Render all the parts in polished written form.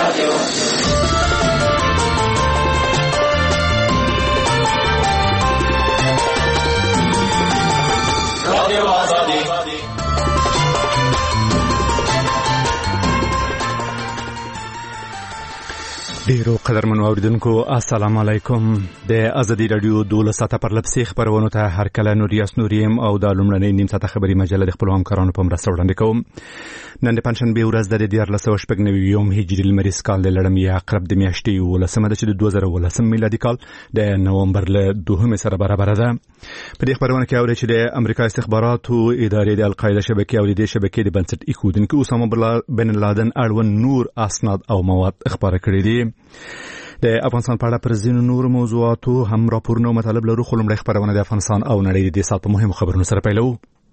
ډیرو قدرمنو اوریدونکو السلام علیکم. د ازادي رادیو 12 ساعته پر لپسې خبرونه ته هر کله نوریاس نوریم او د لومړنۍ نیم ساعته خبري مجله د خپل همکارانو په مرسته وړاندې کوم. نن د پنځشنبه ورځ د 1499 هجري لمریز کال د لړمې عقرب د میاشتې 18 د 2018 میلادي کال د نومبر له 2 سره برابر ده. په دې خبرونه کې اوري چې د امریکا استخباراتو ادارې د القاعده شبکې او د شبکې د بنسټ ایښودونکو اسامه بن لادن اړوند نور اسناد او مواد خبره کړې دي. د افغانستان په اړه پر ځینو نور موضوعاتو هم راپورونه مطالب لرو، خو لومړی خبرونه د افغانستان او نړۍ د سات په مهمو خبرونو سره پیلو.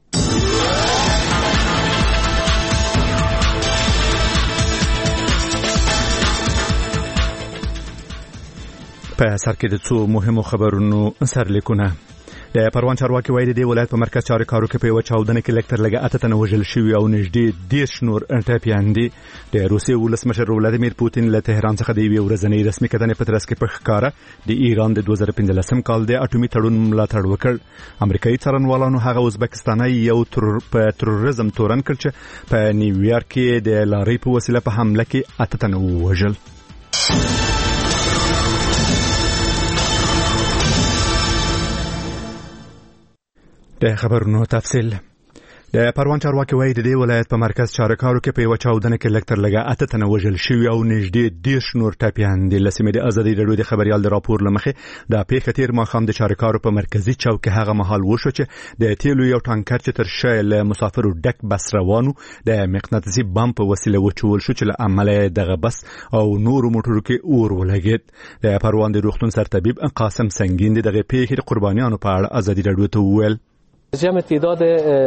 په سر کې د څو مهمو خبرونو سرلیکونه. د پروان چارواکي وایي د ولایت په مرکز چارې کارو کې په یو چاودنه کې لکتر لګه اته تنه وژل شوي او نږدې 10 نور ټپیان دي. د روسیې ولسمشر ولادیمیر پوتین له تهران څخه د یوې ورځنۍ رسمي کتنې په ترڅ کې په ښکاره د ایران د 2015 کال د اټومي تړون ملاتړ وکړ. امریکایي څارنوالانو هغه ازبکستاني یو په تروریزم تورن کړ چې په نیویارک کې د لارۍ په وسیله په حمله کې اته تنه ووژل. د خبرونو تفصیل. د پروان چارواکي وایي د دې ولایت په مرکز چارکارو کې په یو چاودنه کې لکتر لګه اته تنه وژل شوي او نږدې 10 نور ټپیان دي. لسمې د ازادي رادیو د خبريال د راپور لمخې د پیښې تیر ماښام د چارکارو په مرکزی چوک هغه محل وشو چې د تیلو یو ټانکر چې تر شا له مسافرو ډک بس روانو د مقناطیسي بم په وسیله وچول شو چې له عمله دغه بس او نور موټرو کې اور ولګید. د پروان د روغتون سرطبيب قاسم سنگین دغه پیښې د قربانیانو په اړه ازادي رادیو ته وویل. جمع تعداد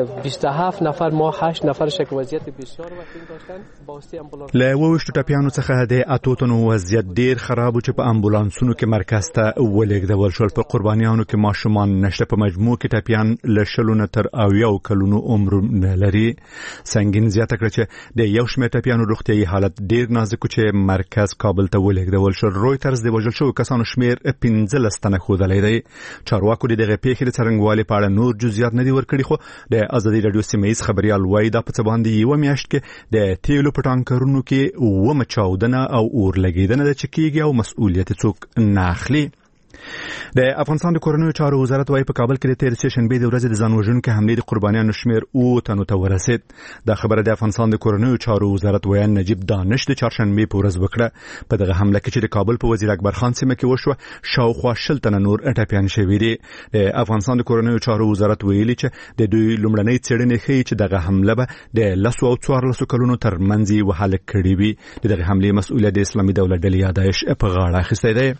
27 نفر ما 8 نفر شک وضعیت بسیار وخیم داشتن با واسطه امبولانس. له وښتو ټپیانو څخه د اتوتونو وضعیت ډیر خراب چې په امبولانسونو کې مرکز ته ولېږدول شول. په قربانیانو کې ماشومان نشته. په مجموع کې ټپیان له شلونه تر اویاو کلونو عمر نه لري. سنگین زیاته کړ چې د یو شمېر ټپیانو روغتیايي حالت ډیر نازک چې مرکز کابل ته ولېږدول شو. رويټرز د وژل شوو کسانو شمیر 15 تنه ښودلی دی. چارواکو د دغه پیښې د څرنګوالي په اړه نور جزئیات ندی ورکړي، خو د ازادي رادیو سیمه‌ییز خبريال وایي دا په څه باندې یو میاشت کې د تیلو په ټانکرونو کې ومه چاودنه او اور لګیدنه د چکیږي او مسؤلیت څوک نه اخلي. د افغانستان د کورنیو چارو وزارت وايي په کابل کې د تیر سه شنبه د ورځې د ځان وژونکو حملې د قربانیانو شمیر او تنو ته ورسید. دا خبره د افغانستان د کورنیو چارو وزارت ویان نجیب دانش د چهارشنبه په ورځ وکړه. په دغه حمله کې چې د کابل په وزیر اکبر خان سیمه کې وشو شاوخوا شل تنه نور ټپیان شوي دي. د افغانستان د کورنیو چارو وزارت ویلي چې د دوی لومړنۍ څېړنې ښیي چې دغه حمله به د 10 او 14 کلونو ترمنځ وهله کړې وي. دغه حملې مسؤلیت د اسلامي دولت ډلې داعش په غاړه اخیستی دی.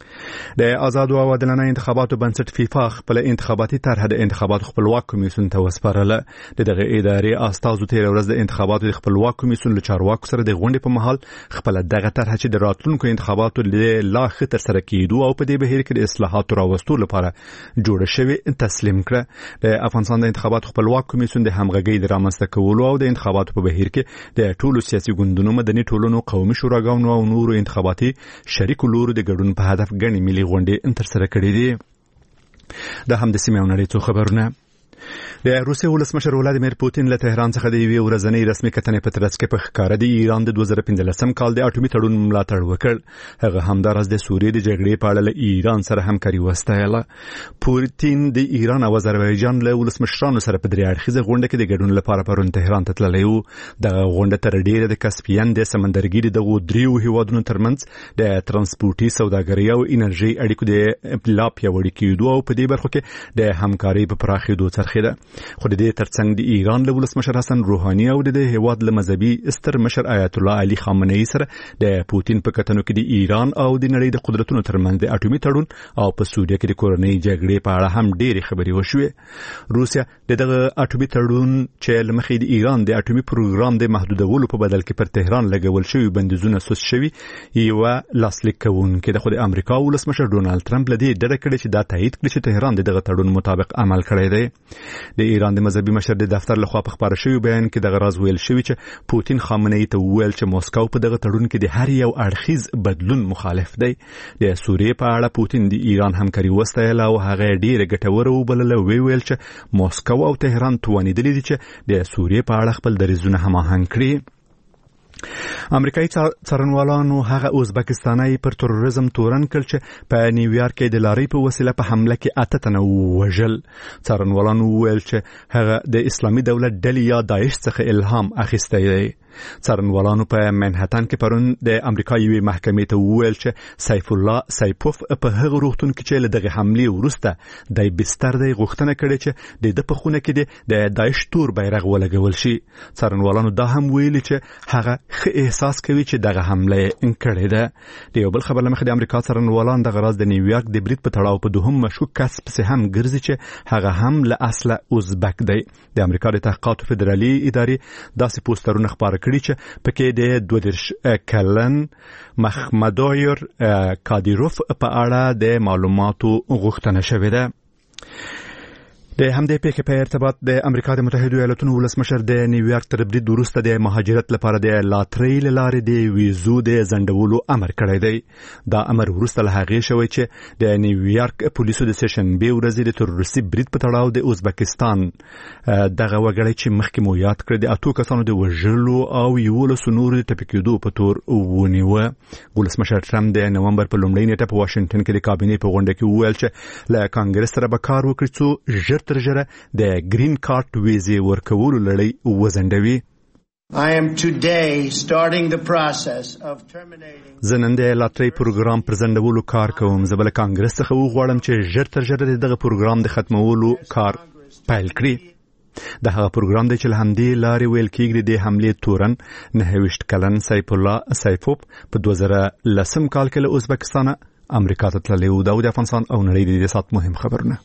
د آزادو او عادلانه انتخاباتو بنسټ فیفا خپل انتخاباتي طرح د انتخاباتو خپلواک کمیسیون ته وسپارله. دغه ادارې استازو تیر ورځ د انتخاباتو د خپلواک کمیسیون له چارواکو سره د غونډې په مهال خپل دغه طرح چې د راتلونکو انتخاباتو لا ښه ترسره کیدو او په دې بهیر کې د اصلاحاتو راوستلو لپاره جوړ شوی تسلیم کړه. د افغانستان د انتخاباتو خپلواک کمیسیون د همغږۍ د رامنځته کولو او د انتخاباتو په بهیر کې د ټولو سیاسي ګوندونو، مدني ټولنو، قومي شوراګانو او نورو انتخاباتي شریکو لورو د ګډون په هدف غني ملي غونډې ترسره کړې دي. دا هم د سیمې او نړۍ څو خبرونه. د روسیې ولسمشر ولادیمیر پوتین له تهران څخه د یوې ورځنۍ رسمي کتنې په ترڅ کې په ښکاره د ایران د 2015 کال د اټومي تړون ملاتړ وکړ. هغه همداراز د سوریې د جګړې په اړه له ایران سره همکاري وستایله. پوتین د ایران او آذربایجان له ولسمشرانو سره په درې اړخیزه غونډه کې د ګډون لپاره پرون تهران ته تللی و. دغه غونډه تر ډیره د کاسپین د سمندرګي دغه دریو هیوادونو ترمنځ د ترانسپورتي، سوداګرۍ او انرژي اړیکو د لا پیاوړي کېدو او په دې برخو کې د همکارۍ په پراخېدو څرخېده. خو د دې ترڅنګ د ایران له ولسمشر حسن روحاني او د هیواد له مذهبي ستر مشر آیت الله علي خامنه‌ای سره د پوتین په کتنو کې د ایران او د نړۍ د قدرتونو ترمنځ د اټومي تړون او په سوریه کې د کورنۍ جګړې په اړه هم ډېرې خبرې وشوې. روسیا دغه اټومي تړون چې لمخې د ایران د اټومي پروګرام د محدودولو په بدل کې پر تهران لګول شوی بندیزونه سوس شوی یو لاسلیک کوونکی د امریکا ولسمشر ډونالد ټرمپ لدی ډډه کړې چې دا تایید کړي چې تهران دغه تړون مطابق عمل کړی دی. د ایران د مذهبي مشر د دفتر لخوا په خبره شوی بیان کې د غراز ویل شوی چې پوتین خامنه‌ای ته ویل چې موسکو په دغه تړون کې د هر یو اړخیز بدلون مخالف دی. د سوریې په اړه پوتین د ایران همکاري وستایله او هغه ډیره ګټوره وبلله. ویل چې موسکو او تهران توانیدلی دي چې د سوریې په اړه خپل دریځونه هماهنګ کړي. امریکایي څارنوالانو هغه ازبکستاني پر تروریزم تورن کړ چې په نیویارک کې د لارۍ په وسیله په حمله کې 8 تنه وژل. څارنوالانو ویل چې هغه د اسلامي دولت ډلې یا داعش څخه الهام اخیستی دی. څارنوالانو په منهټن کې پرون د امریکا یوې محکمې ته وویل چې سیف الله سیپوف په هغه روغتون کې چې له دغه حملې وروسته د بستر د غوښتنه کړې چې د په خونه کې د داعش تور بیرغ ولګول شي. څارنوالانو دا هم ویلي چې هغه احساس کوي چې دغه حمله کړې ده. د یو بل خبر لمخې د امریکا څارنوالان د غراز د نیویارک د برید په تړاو په دوهم مشکوک کس پسې هم ګرځي چې هغه هم له اصله ازبک دی. د امریکا د تحقیقاتو فدرالي ادارې داسې پوسټرونه خپاره کړي چې پکې د 22 کلن محمدایر کادیروف په اړه د معلوماتو غوښتنه شوې ده. د همدې پیښې په ارتباط د امریکا د متحده ایالاتونو ولسمشر د نیویارک تر برید وروسته د مهاجرت لپاره د لاترۍ لارې د ویزو د ځنډولو امر کړی دی. دا امر وروسته له هغې شوی چې د نیویارک پولیسو د سشنبې ورځې د تروریستي برید په تړاو د ازبکستان دغه وګړی چې مخکې مو یاد کړ د 8 کسانو د وژلو او 11 نورو د ټپي کېدو په تور ونیوه. ولسمشر ټرمپ د نومبر په لومړۍ نیټه په واشنگټن کې د کابینې په غونډه کې وویل چې له کانګرس سره به کار وکړي څو ژر تر ژره د گرین کارت ویزې ورکولو لړۍ وزندوي. زه نن د لاترۍ پروګرام پر ځنډولو کار کوم. زه به له کانګرس څخه وغواړم چې ژر تر ژره دغه پروګرام د ختمولو کار پیل کړي. د هغه پروګرام دی چې له همدې لارې ویل کېږي د حملې تورن 29 کلن سیف الله سیپوف په 2010 کال کې له ازبکستانه امریکا ته تللی و. دا د افغانستان او نړۍ د سات مهم خبرونه.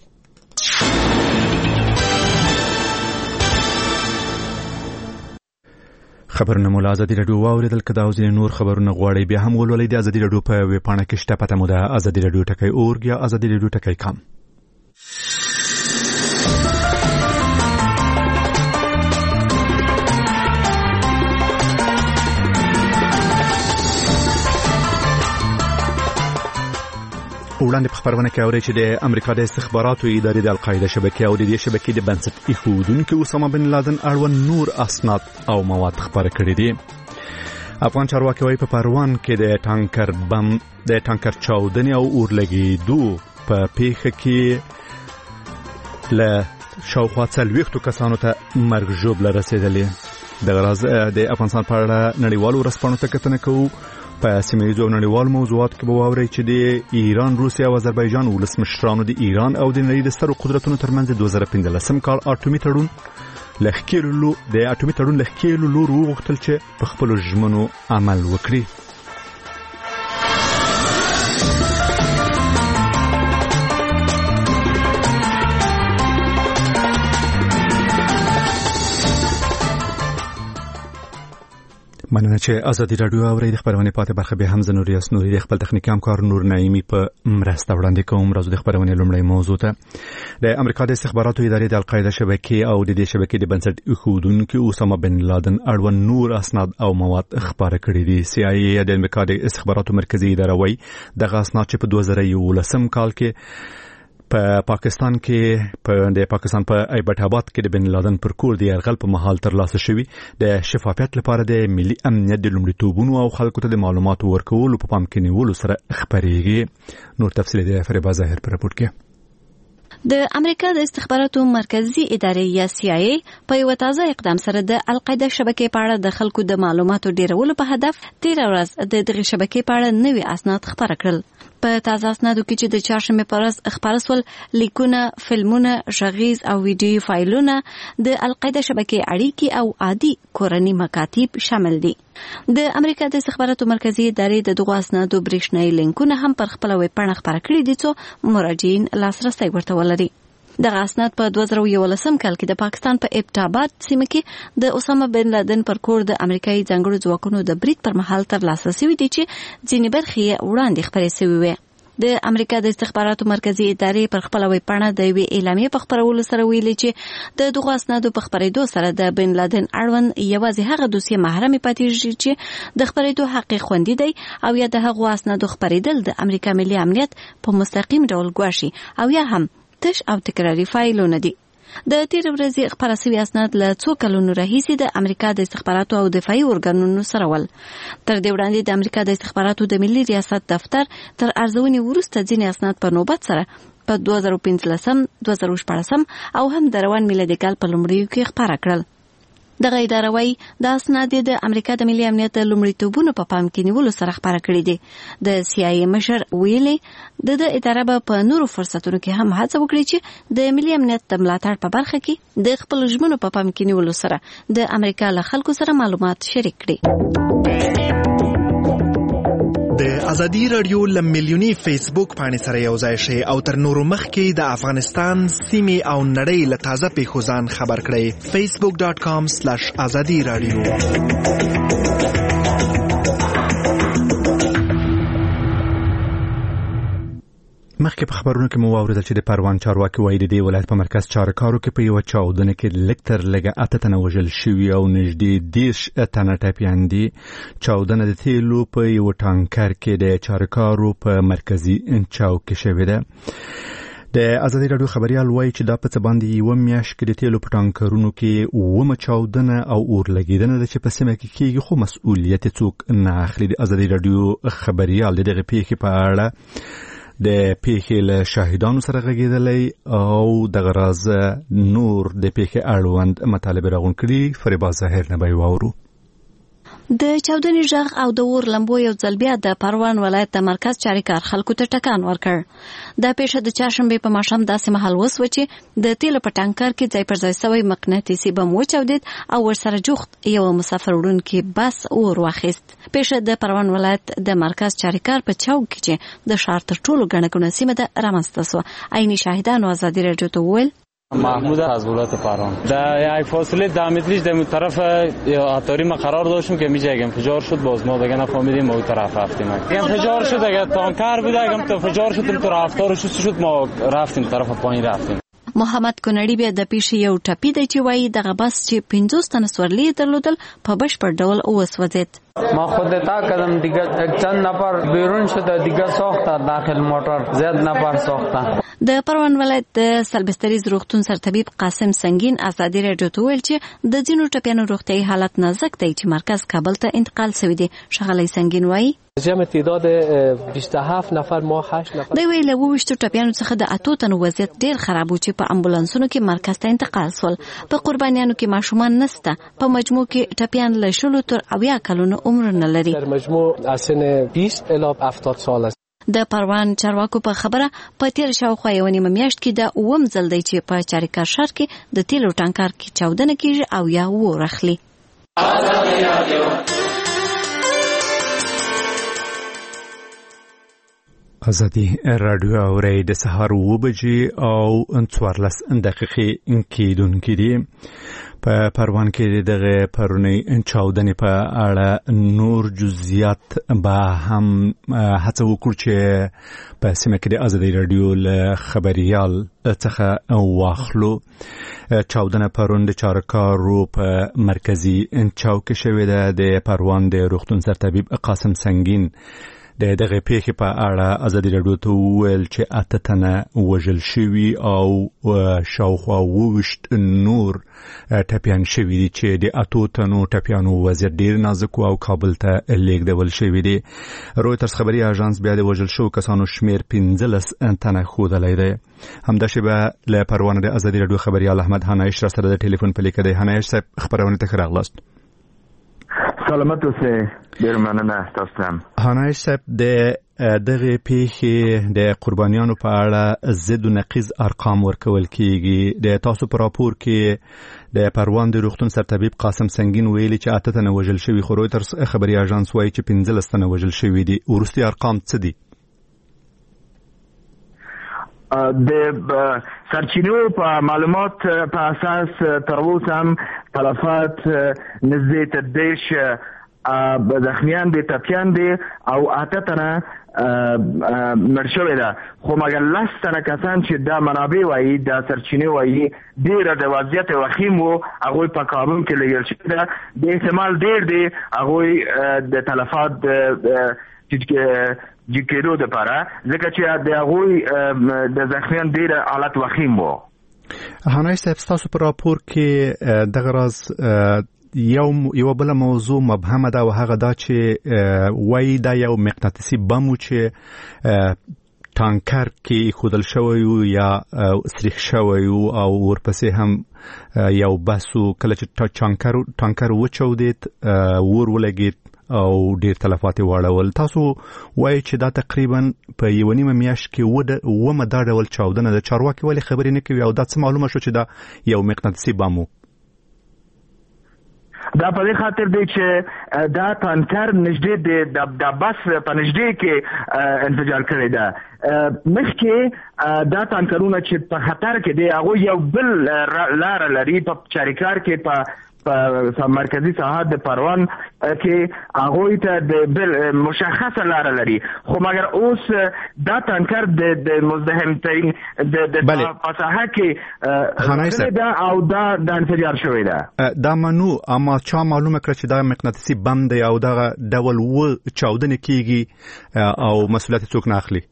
خبرونه مو له ازادي راډیو واوریدل. که دا او ځینې نور خبرونه غواړئ بیا هم ولولئ د ازادي راډیو په ویب پاڼه کې شته. پته مو ده ازادي راډیو ټکی اورګ یا ازادي راډیو ټکی کام. وړاندې په خبرونه کې اوري چې د امریکا د استخباراتو ادارې د القاعده شبکې او د دې شبکې د بنسټ ایښودونکو اسامه بن لادن اړوند نور اسناد او مواد خبره کړي دي. افغان چارواکي وايي په پروان کې د ټانکر چاودنې او اورلګېدو په پیښه کې له شاوخوا 40 کسانو ته مرګ ژوبله رسېدلې. د غراز د افغانستان په اړه نړیوالو ورځپاڼو ته کتنه کوو. په سیمه‌ییزو نړیوالو موضوعاتو کې به واورئ چې د ایران، روسیا او آذربایجان ولسمشرانو د ایران او د نړۍ د سترو قدرتونو ترمنځ 2015 کال اټومي تړون لخکېلو لور وغوښتل چې په خپلو ژمنو عمل وکړي. مننه چې ازادي راډیو اوري. د خبرونې پاتې برخه به هم زنوري اسنوري د خپل تخنیکي همکار نور نعیمي په مرسته وړاندې کوم. راځو د خبرونې لومړی موضوع ته. د امریکا د استخباراتو ادارې د القاعده شبکې او د دې شبکې د بنسټ ایښودونکو اسامه بن لادن اړوند نور اسناد او مواد خبره کړي دي. سی آی ای د امریکا د استخباراتو مرکزی اداره وايي دغه اسناد چې په 2011 کال کې په پاکستان په ایبټ آباد کې د بن لادن پر کور د یرغل په مهال ترلاسه شوی د شفافیت لپاره د ملي امنیت د لومړیتوبونو او خلکو ته د معلوماتو ورکولو په پام کې نیولو سره خبرېږي. نور تفصیل د فریبا ظاهر پر راپور کې. د امریکا د استخباراتو مرکزی ادارې یا سی آی ای په یو تازه اقدام سره د القاعده شبکې په اړه د خلکو د معلوماتو ډیرولو په هدف 13 ورځ د دغه شبکې په اړه نوي اسناد خبره کړل. په تازه اسنادو کې چې د چهارشنبه پر ورځ خبره سول لیکونه، فلمونه، غږیز او ویډیو فایلونه د القاعده شبکې اړیکې او عادي کورنی مکاتیب شامل دي. د امریکا د استخباراتو مرکزی ادارې د دغه اسنادو برېښنايي لینکونه هم پر خپل ویب پاڼه خبره کړي دي چې مراجعین لاسرسي ورته ولري. دغه اسناد په 2011 کال کې د پاکستان په ایبټ آباد سیمه کې د اسامه بن لادن پر کور د امریکایي ځانګړو ځواکونو د برید پر مهال ترلاسه شوی دي چې ځینې برخې وړاندې خبرې شوې وې. د امریکا د استخباراتو مرکزی ادارې پر خپل ویبپاڼه د یوې اعلامیې په خپرولو سره ویلي چې د دغو اسنادو په خپرېدو سره د بن لادن اړوند یوازې هغه دوسیې محرمې پاتې چې د خپرېدو حق خوندي دی او یا د هغو اسنادو خپرېدل د امریکا ملي امنیت په مستقیم ډول ګواښي او یا هم تش او تکراري فایلونه دي. د تیر ورځې خپاره شوي اسناد له څو کلونو راهیسې د امریکا د استخباراتو او دفاعي ارګانونو سره ول. تر دې وړاندې د امریکا د استخباراتو د ملي ریاست دفتر تر ارزونې وروسته ځینې اسناد په نوبت سره په 2015 2014 او هم د روان میلادي کال په لومړیو کې خپاره کړل. دغه اداره وايي د اسناد د امریکا د ملي امنیت د لومړیتوبونو په پام کې نیولو سره خپاره کړي دي. د CIA مشر ویلي د اداره په نورو فرصتونو کې هم هڅه وکړي چې د ملي امنیت د ملاتړ په برخه کې د خپل ژمنو په پام کې نیولو سره د امریکا له خلکو سره معلومات شریک کړي. د ازادي رادیو له میلیوني فیسبوک باندې سره یو ځای شئ او تر نورو مخکې د افغانستان سیمې او نړۍ له تازه پیښو ځان خبر کړئ. facebook.com/azadi radio. مخکې په خبرونو کې مو واوریدل چې د پروان چارواکي وایي د دې ولایت په مرکز چارکارو کې په یو چاودنه کې لږ تر لږه 8 تنه وژل شوي او نږدې 10 تنه ټپیان دي. چاودنه د تیلو په یو ټانکر کې د چارکارو په مرکزي چوک کې شوې ده. د ازادي رادیو خبريال وایي چې دا په څه باندې یو میاشت کې د تیلو په ټانکرونو کې ومه چاودنه او اور لګیدنه چې په سیمه کې کېږي خو مسؤلیت څوک نه اخلي. د ازادي رادیو خبريال دغه پیښې په اړه د پیښې له شاهدانو سره غږېدلی او د غراز نور د پیښې اړوند مطالبه راغون کړي. فریبا ظاهر نه به واورو. د چاودنې ژغ او د اور لمبو یو ځل بیا د پروان ولایت د مرکز چاریکار خلکو ته ټکان ورکړ. دا پیښه د چهارشنبې په ماښام داسې مهال وسوه چې د تیلو په ټانکر کې ځای پر ځای سوی مقناطیسي بم وچاودېد او ورسره جوخت یو مسافر وړونکی بس اور واخیست. پیښه د پروان ولایت د مرکز چاریکار په چوک کې چې د ښار تر ټولو ګڼه ګوڼه سیمه ده رامنځته سوه. عیني شاهدانو ازادي رادیو ته وویل محمود از ولایت پروان در یک فاصله 10 متریش در طرف اتاری ما قرار داشتیم که میشه اگه انفجار شد باز ما دیگه نفهمیدیم ما اون طرف رفتیم. اگه انفجار شد اگه تانکر بود اگه انفجار شد تو رفتار شد ما رفتیم طرف پایین رفتیم. محمد کنړی بیا د پیښې یو ټپی دی چې وایي دغه بس چې 50 تنه سورلي درلودل په بشپړ ډول وسوځید. ما خود تا کردم دیگه چند نفر بیرون شده دیگه ساخته داخل موتور زیاد نفر ساخته. د پروان ولایت د سلبستریز روغتون سرطبیب قاسم سنگین ازادي رادیو ته ویل چې د ځینو ټپیانو روغتیايي حالت نازک دی چې مرکز کابل ته انتقال شوی دی. شغلی سنگین وایي جمع تعداد 27 نفر ما 8 نفر دی ویل و وشتو ټپیانو څخه د 8 تنو وضعیت ډیر خراب و چې په امبولانسونو کې مرکز ته انتقال شول. په قربانیانو کې ماشومان نسته. په مجموع کې ټپیان له 10 تر 80 کلونو عمر نه لري. در مجموع از سن 20 الی 70 سال است. د پروان چارواکو په خبره په تیر شاوخوا یو نیمه میاشت کې د اووم ځل دی چې په چاریکار ښار کې د تیلو ټانکر کې چاودنه کیږي او یا اور اخلي. ازادي رادیو اوري د سهار 2 بجې او 14 دقیقې کېدونکې دي. په پروان کې دغه پرونی چاودنې په اړه نور جزئیات به هم هڅه وکړو چې په سیمه کې د ازادي رادیو له خبريال څخه واخلو. چاودنه پرون د چارکارو په مرکزي چوک شوې ده. د پروان د روغتون سرطبیب قاسم سنگین د دغه پیښې په اړه ازادي رادیو ته وویل چې 8 تنه وژل شوي او شاوخوا 20 نور ټپیان شوي دي چې د 8 تنو ټپیانو وضعیت ډیر نازک او کابل ته لیږدول شوي دي. رویترز خبري اژانس بیا د وژل شوو کسانو شمیر 15 تنه ښودلی دی. همداسې به له پروان د ازادي رادیو خبريال احمد هنایش را سره د ټلیفون په لیکه دی. هنایش صاحب خبرونه ته ښه راغلاست. سلامت اوسئ. ډیر مننه تاسو ته. هنایش صاحب د دغه پیښې د قربانیانو په اړه ضد و نقیض ارقام ورکول کیږي. د تاسو په راپور کې د پروان د روغتون سرطبیب قاسم سنگین ویلي چې 8 تنه وژل شوي خو رویترز خبري اژانس وایي چې 15 تنه وژل شوي دي. وروستي ارقام څه دي؟ د سرچینو په معلومات په اساس تر اوسه هم تلفات نزدې تر 10 زخمیان دي ټپیان دي او 8 تنه مړ شوي ده خو مګر 10 تنه کسان چې دا منابع وایي دا سرچینې وایي ډېره د وضعیت وخیم وو هغوی په قانون کې لګل شوي ده د احتمال ډېر دی هغوی د تلفات د کېدو دپاره ځکه چې د هغوی د زخمیان ډېر حالت وخیم وو. هانای صاحب ستاسو په راپور کې دغه راز یو بل موضوع مبهمه ده او هغه دا چې وایي دا یو مقناطیسي بم و چې ټانکر کې خودل شوی یا سریښ شوی او ورپسې هم یو بسو کله چې ټانکر وچودید ور ولګید او ډیر تلفات واړول. تاسو وایي چې دا تقریبا په یو نیمه میاشت کې ومه دا ډول چاودنه د چارواکي ولې خبرې نه کوي او دا څه معلومه شو چې دا یو مقناطیسي بم و؟ دا په دې خاطر دی چې دا ټانکر نږدې د بس په نږدې کې انفجار کړی ده. مخکې دا ټانکرونه چې په خطر کې دی هغه یو بل لار لري په چاریکار کې په مرکزی ساحه د پروان کې هغه ته د بل مشخصه لار لري خو مګر اوس دا ټانکر د مزدحمتین د ساحه کې دا او دا د انفجار شوی ده. دا منو اما چا معلومه کړ چې دا مقناطیسي بم دی او دا ډول و چاودنه کیږي او مسؤلیت څوک نه اخلي؟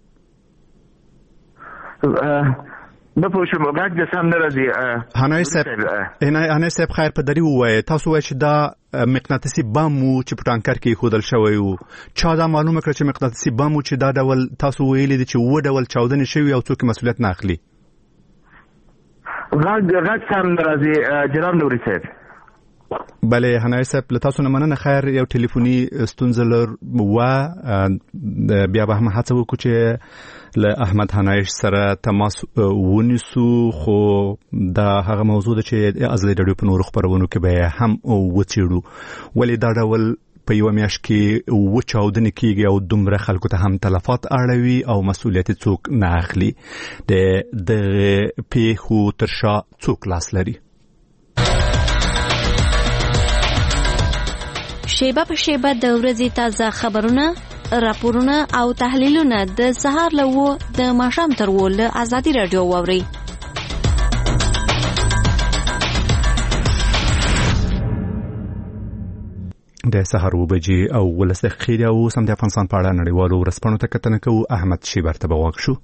نه پوښتنه موږ د سم نه راځي. هانای صاحب خیر په دری وایي تاسو وایي چې دا مقناطیسي بم و چې په ټانکر کې خودل شوی و چا دا معلومه کړ چې مقناطیسي بم و چې دا ډول تاسو ویلي دي چې و ډول چاودنه شوی او څوک مسؤلیت نه اخلي؟ غږ سم نه راځي جناب نوري صاحب. بله هانای صاحب له تاسو نه مننه. خیر یو ټلیفوني ستونزه لر و بیا به هم هڅه وکړو چې له احمد هانایش سره تماس ونیسو خو دا هغه موضوع ده چې ازلی رادیو په نورو خپرونو کې به هم وڅېړو ولې دا ډول په یو میاشت کې و چاودنې کیږي او دومره خلکو ته هم تلفات اړوي او مسؤلیت څوک نه اخلي. د پیښو تر شا څوک لاس لري؟ شیبه په شیبه د ورځې تازه خبرونه، راپورونه او تحلیلونه د سهار له و د ماښام تر و له ازادي رادیو واوري. د سهار و بجې او 12 دقیقې او سم د افغانستان په اړه نړیوالو ورځپاڼو ته کتنه کوو. احمد شیبر ته بواک شو.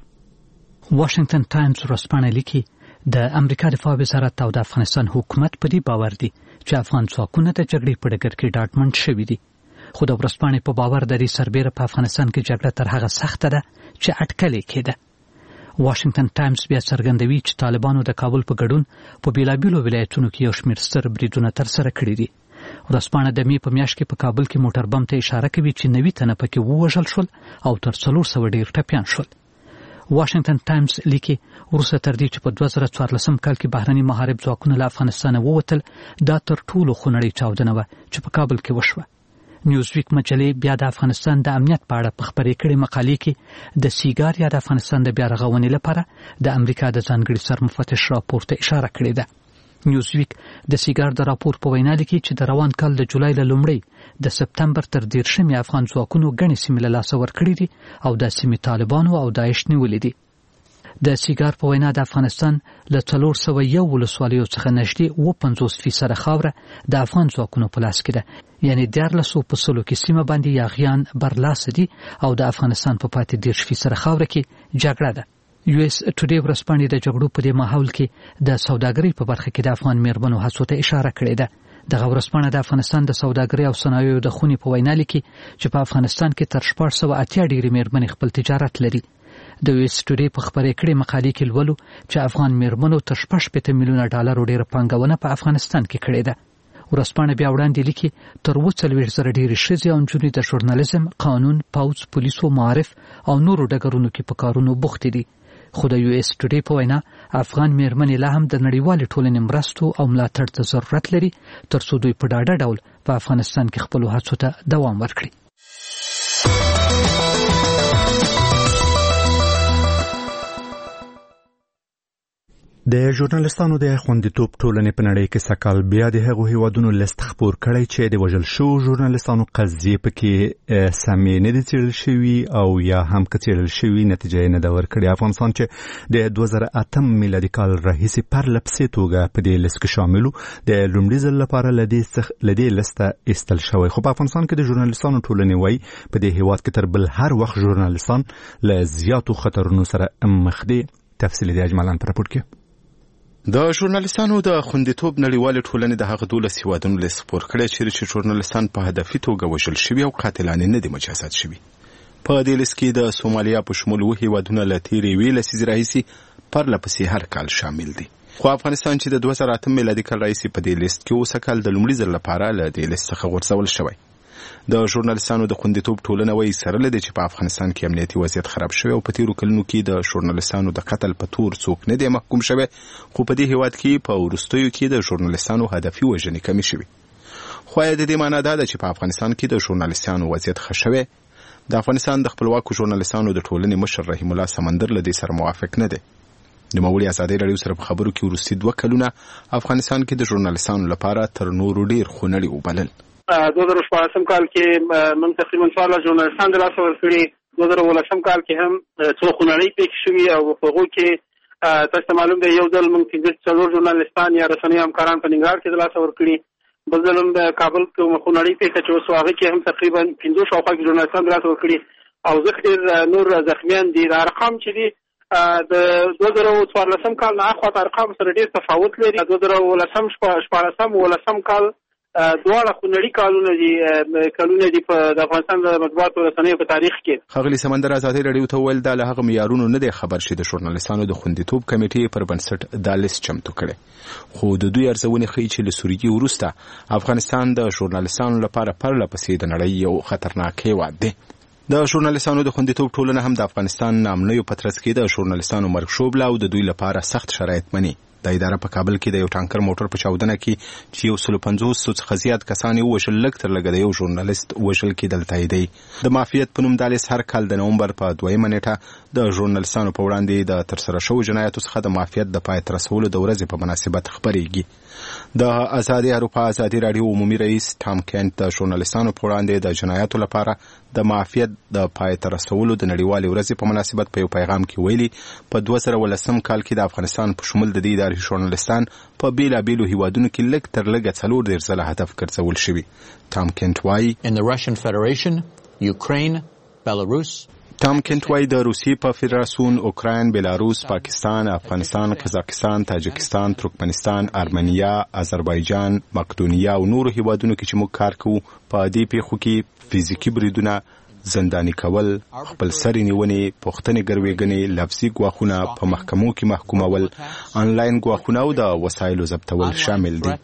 واشنگټن ټایمز ورځپاڼه لیکي د امریکا دفاع وزارت او د افغانستان حکومت په دې باور دي چې افغان ځواکونه د جګړې په ډګر کې ډاډمن شوي دي. خو د ورځپاڼې په باور د دې سربیره په افغانستان کې جګړه تر هغه سخته ده چې اټکل یې کېده. واشنگټن ټایمز بیا څرګندوي چې طالبانو د کابل په ګډون په بیلابیلو ولایتونو کې یو شمېر ستر بریدونه ترسره کړي دي. ورځپاڼه د مې په میاشت کې په کابل کې موټر بم ته اشاره کوي چې 90 تنه پکې ووژل شول او تر 400 ډېر ټپیان شول. واشنگټن ټایمز لیکي وروسته تر دې چې په 2014 کال کې بهرني محارب ځواکونه له افغانستانه ووتل دا تر ټولو خونړۍ چاودنه وه چې په کابل کې وشوه. نیوزویک مجلې بیا د افغانستان د امنیت په اړه په خپرې کړې مقالې کې د سیګار یا د افغانستان د بیا رغونې لپاره د امریکا د ځانګړي سرمفتش راپور ته اشاره کړې ده. نیوزویک د سیګار د راپور په وینا لیکي چې د روان کال د جولای له لومړۍ د سپتمبر تر 13 افغان ځواکونو ګڼې سیمې له لاسه ورکړې دي او د سیمې طالبانو او داعش نیولې دي. د سیګار په وینا د افغانستان له 401 ولسوالیو څخه نږدې 50% خاوره د افغان ځواکونو په لاس کې ده، یعنی 14% کې سیمه باندې یاغیان برلاسه دي او د افغانستان په پاتې 10% خاوره کې جګړه ده. یو اس ټوډے ورځپاڼې د جګړو په دې ماحول کې د سوداګرۍ په برخه کې د افغان میرمنو هڅو ته اشاره کړې ده. دغه ورځپاڼه د افغانستان د سوداګرۍ او صنایعو د خونې په وینا لیکي چې په افغانستان کې تر 480 ډېرې میرمنې خپل تجارت لري. د یو اس ټوډے په خبرې کړې مقالې کې لولو چې افغان میرمنو تر 8 میلیونه ډالر ډېر پانګونه په افغانستان کې کړې ده. ورځپاڼه بیا وړاندې لیکي تر 40,000 ډېرې ښځې او نجونې د ژورنالیزم، قانون، پوځ، پولیسو، معارف او نورو ډګرونو کې په کارونو بوختې دي. خو د یو اس ټوډے په وینا افغان میرمنې لا هم د نړیوالې ټولنې مرستو او ملاتړ ته ضرورت لري ترڅو دوی په ډاډه ډول په افغانستان کې خپلو هڅو ته دوام ورکړي. د ژورنالستانو د خوندیتوب ټولنې په نړۍ کې سکهال بیا د هغو هیوادونو لیست خپور کړی چې د وژل شو ژورنالستانو قضیې پکې سمې نه دي څیړل شوي او یا هم که څیړل شوي نتیجه یې نه ده ورکړې. افغانستان چې د 2008 میلادي کال راهیسې پرله پسې توګه په دې لیست کې شامل و، د لومړي ځل لپاره له دې لیسته ایستل شوی. خو په افغانستان کې د ژورنالستانو ټولنې وایي په دې هیواد کې تر بل هر وخت ژورنالستان له زیاتو خطرونو سره مخ دي. تفصیل د اجمالان پر راپور کې د ژورنالستانو د خوندیتوب نړیوال ټولنې د هغه 12 هیوادونو لیست خپور کړی چې ژورنالستان په هدفي توګه وژل شوي او قاتلانه نه دي مجازات شوي. په دې لیست کې د سومالیا په شمول هیوادونه له تیرې یوې لسیزې راهیسې پرله پسې هر کال شامل دي. خو افغانستان چې د 2008 میلادي کال راهیسې په دې لیست کې اوسه کال د لومړي ځل لپاره له دې لیست څخه غورځول شوی. د ژورنالستانو د خوندیتوب ټولنه وایي سره له دې چې په افغانستان کې امنیتي وضعیت خراب شوی او په تیرو کلونو کې د ژورنالستانو د قتل په تور څوک نه دی محکوم شوی، خو په دې هیواد کې په وروستیو کې د ژورنالستانو هدفي وژنې کمې شوي. خو د دې معنی دا ده چې په افغانستان کې د ژورنالستانو وضعیت ښه شوی. د افغانستان د خپلواکو ژورنالستانو د ټولنې مشر رحیم الله سمندر له دې سره موافق نه دی. د نوموړي ازادي راډیو سره په خبرو کې وروستي 2 کلونه افغانستان کې د ژورنالستانو لپاره تر نورو ډیر خونړي وبلل. 2014 کال کې موږ تقریبا 14 ژورنالستان د لاسه ورکړي. 2018 کال کې هم څو خونړۍ پیښې شوي او په هغو کې تاسو معلوم دی یو ځل موږ 4 ژورنالستان یا رسنۍ همکاران په ننګرهار کې د لاسه ورکړي. بل ځل هم د کابل کې خونړۍ پیښه چې اوس هغه کې هم تقریبا 15 شاوخوا ژورنالستان د لاسه ورکړي او ځکه نور زخمیان دي. د ارقام چې دي د 2014 کال نه اخوا ارقام سره ډیر تفاوت لري. 2014 کال دواړه خونړي کالونه دي په د افغانستان د مطبوعاتو رسنیو په تاریخ کې. ښاغلي سمندر ازادي راډیو ته ویل دا له هغه معیارونو نه دی خبر چې د ژورنالستانو د خوندیتوب کمیټې پر بنسټ دا لیست چمتو کړي، خو د دوی ارزونې ښیي چې له سوریې وروسته افغانستان د ژورنالستانو لپاره پرله پسې د نړۍ یو خطرناک هیواد دی. د ژورنالستانو د خوندیتوب ټولنه هم د افغانستان نامنیو په ترڅ کې د ژورنالستانو مرګ شوبله او د دوی لپاره سخت شرایط مني. د اداره په کابل کې د یو ټانکر موټر په چاودنه کې چې 150 څخه زیات کسان وژل، لږ تر لږه د یو ژورنالیست وژل کېدل تاییدوي. د معافیت په نوم دا لیست هر کال د نومبر په 2 نیټه د ژورنالیستانو په وړاندې د ترسره شوو جنایاتو څخه د معافیت د پای ته رسولو د ورځې په مناسبت خبرېږي. د ازادي اروپا ازادي راډیو عمومي رئیس ټام کینټ د ژورنالیستانو په وړاندې د جنایاتو لپاره د معافیت د پای ته رسولو د نړیوالې ورځې په مناسبت په یو پیغام کې ویلي په 2018 کال کې د افغانستان په شمول د دې ادارې ژورنالیستان په بیلابیلو هیوادونو کې لږ تر لږه 4 ځله هدف ګرځول شوي. ټام کینټ وایي In the Russian Federation, Ukraine, Belarus. ټام کینټ وایي د روسیې په فدراسیون، اوکراین، بیلاروس، پاکستان، افغانستان، قزاقستان، تاجکستان، ترکمنستان، ارمنیا، آذربایجان، مقدونیا او نورو هیوادونو کې چې موږ کار کوو په دې پیښو کې فزیکي بریدونه، زنداني کول، خپل سري نیونې، پوښتنې ګروېږنې، لفظي ګواښونه، په محکمو کې محکومول، آنلاین ګواښونه او د وسایلو ضبطول شامل دي.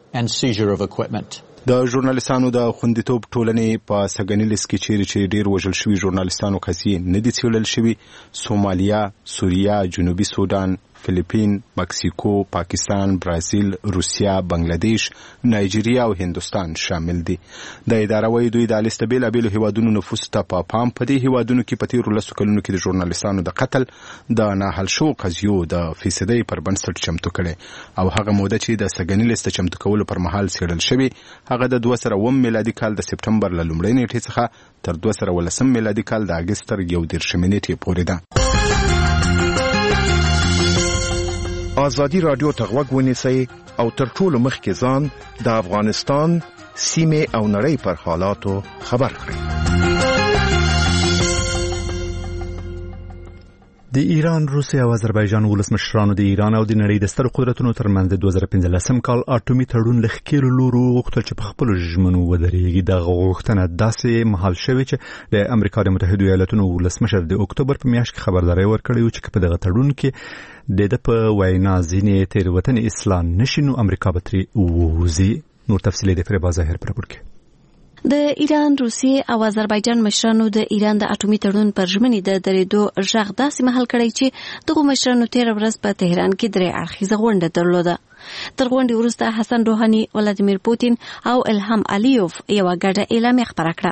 د ژورنالیستانو د خوندیتوب ټولنې په سګنی لیست کې چیرې ډیر وژل شوي ژورنالیستانو قضیې نه دي څیړل شوي. سومالیا، سوریه، جنوبي سودان، فلیپین، مکسیکو، پاکستان، برازیل، روسیا، بنگلاديش، نایجیریا او هندوستان شامل دي. د اداره وایي دوی د لیست بیلابیلو هیوادونو نفوس ته په پام په دې هیوادونو کې په تیرو 10 کلونو کې د ژورنالیستانو د قتل د ناحل شو قضیو د فیصدۍ پر بنسټ چمتو کړي او هغه موده چې د سګنی لیست چمتو کولو پر مهال څیړل شوی هغه د 2001 میلادي کال د سپټمبر له لومړۍ نیټې څخه تر 2019 میلادي کال د اګست تر 11 نیټې پورې ده. ازادي راډیو ته غوږ ونیسئ او تر ټولو مخکې ځان د افغانستان سیمې او نړۍ پر حالاتو خبر کړئ. د ایران، روسیې او آذربایجان ولسمشرانو د ایران او د نړۍ د سترو قدرتونو ترمنځ د 2015 کال اټومي تړون له ښکېلو لورو غوښتل چې په خپلو ژمنو ودرېږي. دغه غوښتنه داسې مهال شوې چې د امریکا د متحدو ایالاتونو ولسمشر د اکتوبر په میاشت کې خبرداری ورکړی و چې په دغه تړون کې د په وینا ځینې تېروتنې اصلاح نشي نو امریکا به ترې ووځي. نور تفصیل د فریبا ظاهر پر راپور کې. د ایران، روسیې او آذربایجان مشرانو د ایران د اټومي تړون پر ژمنې د درېدو غږ داسې مهال کړی چې دغه مشرانو تېره ورځ په تهران کې 3 اړخیزه غونډه درلوده. تر غونډې وروسته حسن روحاني، ولادیمیر پوتین او الهام علیوف یو ګډه اعلامیه خپره کړه.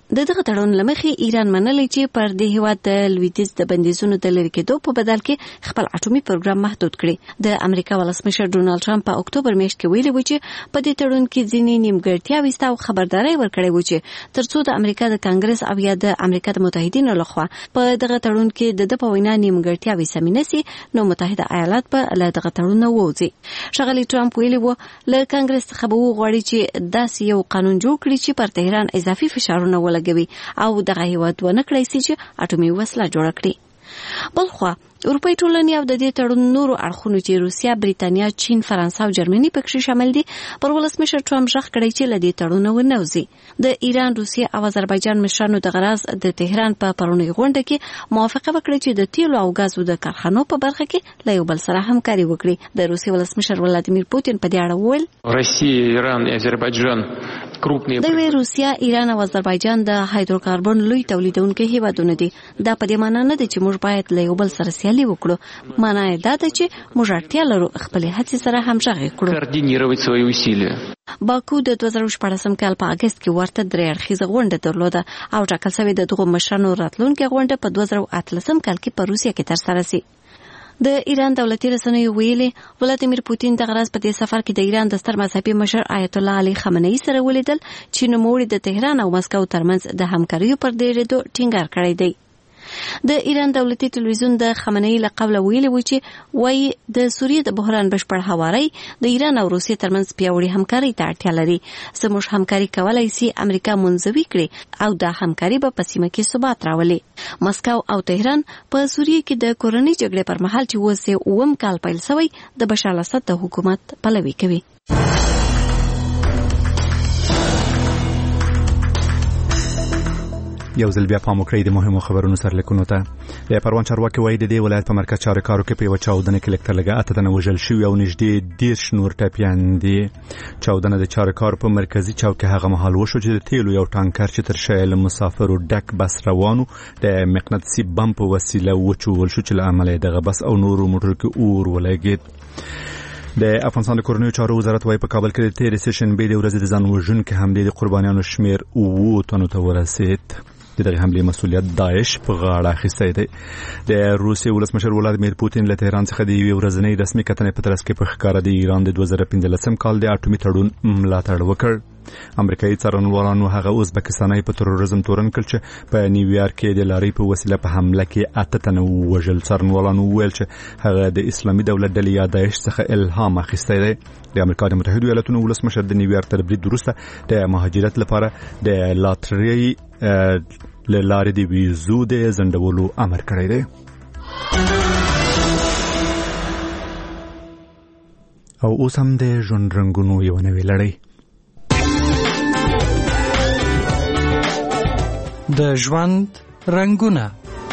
دغه تړون لمخې ایران منلې چې پر دې هیواد د لویدیځ د بندیزونو د لری کېدو په بدل کې خپل اټومي پروګرام محدود کړي. د امریکا ولسمشر ډونالد ټرمپ په اکتوبر میاشت کې ویلي و چې په دې تړون کې ځینې نیمګړتیاوې شته او خبرداري ورکړې و چې ترڅو د امریکا د کانګرس او یا د امریکا د متحدینو لخوا په دغه تړون کې د په وینا نیمګړتیاوې سمې نشي نو متحده ایالات په له دغه تړون ووځي. ښاغلي ټرمپ ویلي و له کانګرس څخه به وغواړي چې داسې یو قانون جوړ کړي چې پر تهران اضافي فشارونه ولګوي او دغه هیواد ونه کړی سي چې اټومي وسله جوړه کړي. بلخوا اروپای ټولنې او د دې تړون نورو اړخونو چې روسیا، بریتانیا، چین، فرانسه او جرمني پکې شامل دي پر ولسمشر ټرمپ ژغ کړی چې له دې تړون ونوځي. د ایران، روسیا او آذربایجان مشرانو د غرض د تهران په پرونی غونډه کې موافقه وکړه چې د تیلو او غازو د کارخانو په برخه کې له یو بل سره همکاري وکړي. د روسیې ولسمشر ولادیمیر پوتین په دې اړه وویل: روسیه، ایران او آذربایجان د روسیا، ایران او آذربایجان د هایدروکاربن لوی تولیدونکي هیوادونه دي. دا په دې معنی نه ده چې موږ باید له یو بل سره سیالي وکړو. معنی یې دا ده چې موږ اړتیا لرو خپل هڅې سره همغږي کړو. باکو د 2014 کال په اگست کې ورته درې اړخیزه غونډه درلوده او ټاکل شوې د دغو مشرانو راتلونکې غونډه په 2018 کال کې په روسیا کې ترسره شي. د ایران دولتي رسنیو ویلي ولادیمیر پوتین د غرض په دې سفر کې د ایران د ستر مذهبي مشر آیت الله علي خامنه‌ای سره ولیدل چې نوموړي د تهران او مسکو ترمنځ د همکاریو پر ډیرېدو ټینګار کړی دی. د ایران دولتي ټلویزیون د خامنه‌ای له قبل ویلي و چې وایي د سوریې د بحران بشپړ هواري د ایران او روسیې ترمنځ پیاوړي همکاري ته اړتیا لري. زموږ همکاري کولای شي امریکا منځوي کړي او دا همکاري به په سیمه کې ثبات راولي. مسکو او تهران په سوریې کې د کورنۍ جګړې پر مهال چې اووم کال پیل شوی د بشار الاسد د حکومت پلوي کوي. یو ځل بیا پام وکړئ د مهمو خبرونو سرلیکونو ته. د پروان چارواکي وایي د دې ولایت په مرکز چارکارو کې په یو چاودنه کې لکه لږه 8 تنه وژل شوي او نږدې 10 نور ټپیان دي. چاودنه د چارکار په مرکزي چوک کې هغه مهال وشو چې د تیلو یو ټانکر چې تر شایل مسافرو ډک بس روانو د مقناطیسي بم په وسیله وچول شو چې له امله دغه بس او نورو موټر کې اور ولګید. د افغانستان د کورنیو چارو وزارت وايي په کابل کې د تیر سیشن به د ورځې د ځان وژونکو حملې د قربانیانو شمیر 9 تنو ته ورسید. د دغه حملې مسؤلیت داعش په غاړه اخیستی دی. د روسیې ولسمشر ولادیمیر پوتین له تهران څخه د یوې ورځنۍ رسمي کتنې په ترڅ کې په ښکاره د ایران د 2015 کال د اټومي تړون ملاتړ وکړ. امریکایي څارنوالانو هغه ازبکستاني په تروریزم تورن کړ چې په نیویارک کې د لارۍ په وسیله په حمله کې 8 تنه وژل. څارنوالانو ویل چې هغه د اسلامي دولت ډلې یا داعش څخه الهام اخیستی دی. د امریکا د متحده ایالاتونو ولسمشر د نیویارک تر برید وروسته د مهاجرت لپاره د لاترۍ لارې د ویزو د ځنډولو امر کړی دی. او اوس هم د ژوند رنګونو یو نوې لړۍ. د ژوند رنګونه.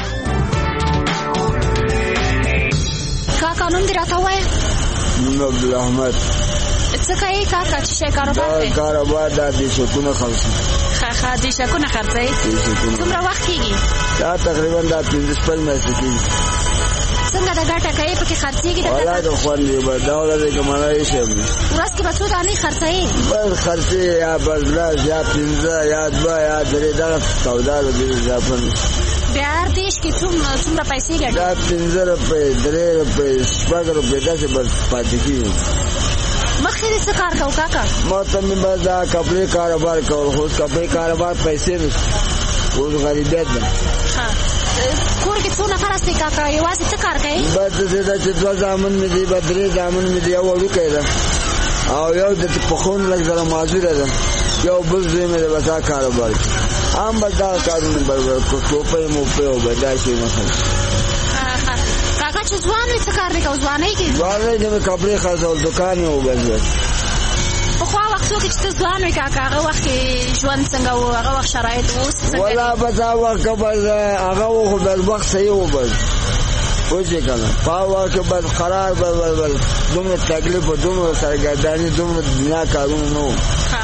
کاکا نوم دې راته ووایه. نوم عبدالرحمد. څه کوې کاکا چې شی کاروبار دی؟ کاروبار دا دیشکونه خرڅوي. ښه دیشکونه خرڅوي؟ څومره وخت کېږي؟ دا تقریبا دا 15 میاشتې کېږي. څنګه د ګټه کوې پکې خرڅېږي؟ والله د خوند دی بس دا ورځ کې مړی شم. ورځ کې به څو دانې خرڅوې؟ بس خرڅې یا بس لاس یا 15 یا 2 یا 3 دغه سودا د دې اضافه بیا هر دیش کې څومره پیسې ګټي؟ دا 15 روپۍ 3 روپۍ 6 روپۍ داسې بس پاتې کېږي. مخکې دې څه کار کوو کاکا؟ ما ته مې بس دا کپړې کاروبار کول خو اوس کپړې کاروبار پیسې نشته اوس غریبیت ده. کور کې څو نفر هستې کاکا؟ یوازې څه کار کوې؟ بس داسې ده چې 2 زامن مې دي 3 زامن مې دي یو وړوکی ده او یو د پخون لږ زره معذوره ده یو بل زوی مې دی بس دا کاروبار کوي. هم بس دا کارونه برابر کړو ټوپۍ موپۍ او به دا شی نه خرڅ. کاکا چې ځوان وي څه کار دی کوو؟ ځوانۍ کې ځوانۍ کې مې کپړې خرڅول دوکان یې وبس. پخوا وختو کې چې ته ځوان وې کاکا هغه وخت کې ژوند څنګه و؟ هغه وخت شرایط اوس څنګه دي؟ والله بس هغه وخت که بس هغه و خو بس وخت صحیح و بس پوه شې که نه په هغه وخت کې بس قرار بس دومره تکلیف و دومره سرګرداني دومره دنیا کارونه نه و. از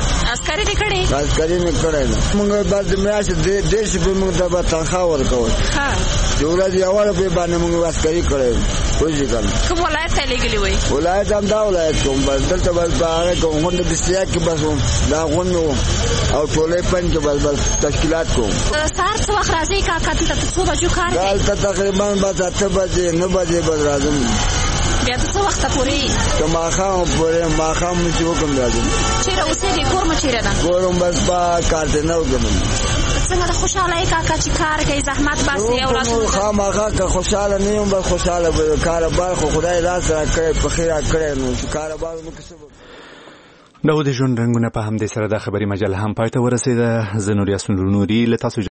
باسکري دې کړې؟ باسکري مې کړې ده. موږ بعد میاشتې 1.5 روپۍ موږ ته تنخواه ورکول. د ورځې 1 روپۍ باندې موږ باسکري کړې پوهېږې که نه. کوم ولایت ته لېږلي وئ؟ ولایت همدا ولایت کوم بس دلته بس په هغه کې غونډه دستیا کې بس وم دا غونډ مې وم او ټولۍ پن کې بس تشکیلات کوم. سهار څه وخت راځئ کاکا دلته ته څو بجو کار کوې؟ دلته تقریبا بس 8 بجې 9 بجې بس راځم. بیا ته څه وخته پورې یې؟ که ماښام پورې ماښام مې چې وکړم راځم. چېرې اوسېږې؟ کور مو چېرې ده؟ کور هم بس په کارتنو کې م. څنګه د خوشحاله یې کاکا چې کار کوي زحمت باسي اولادونو ته؟ خامخا که خوشحاله نه یم بس خوشحاله به کاروبار خو خدای لاس راکړی پخې راکړی نو چې کاروبار وکړو څه به. دا و د ژوند رنګونه په همدې سره د خبري مجله هم پای ته ورسېده. زه نور یاسین نوري له تاسو